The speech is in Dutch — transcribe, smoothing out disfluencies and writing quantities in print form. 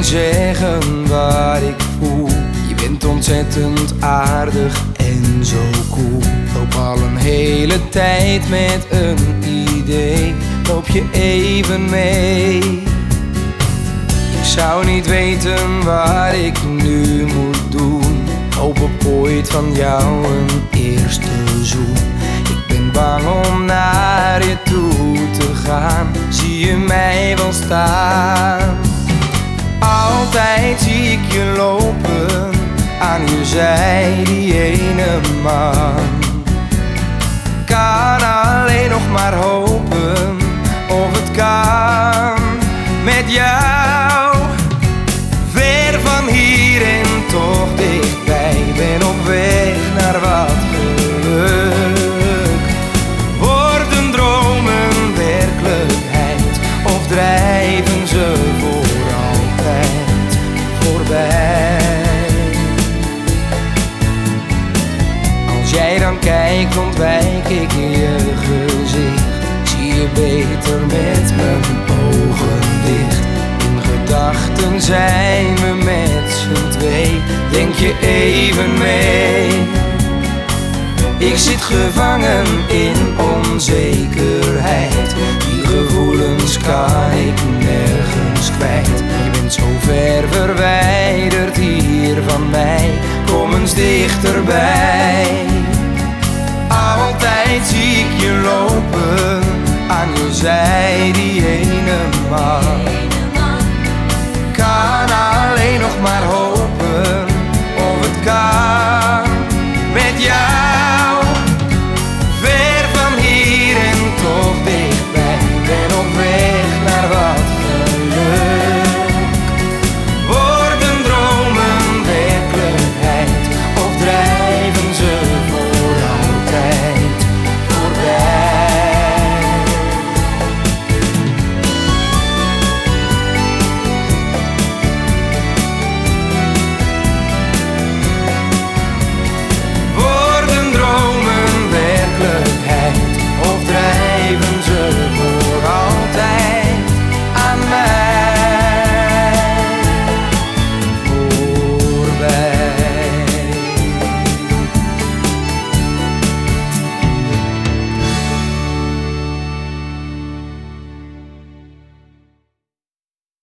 zeggen wat ik voel. Je bent ontzettend aardig en zo cool. Loop al een hele tijd met een idee. Loop je even mee? Ik zou niet weten wat ik nu moet doen. Hoop op ooit van jou een eerste zoen. Ik ben bang om naar je toe te gaan. Zie je mij wel staan? Altijd zie ik je lopen, aan je zij die ene man. Kan alleen nog maar hopen of het kan met jou. Ver van hier en toch dichtbij, ben op weg naar wat geluk. Worden dromen werkelijkheid of drijven ze voor altijd voorbij? Als jij dan kijkt ontwijk ik je gezicht. Zie je beter met mijn ogen dicht. In gedachten zijn we met z'n twee. Denk je even mee? Ik zit gevangen in onzekerheid. Die gevoelens kan ik nergens kwijt. Je bent zo ver verwijderd hier van mij. Kom eens dichterbij.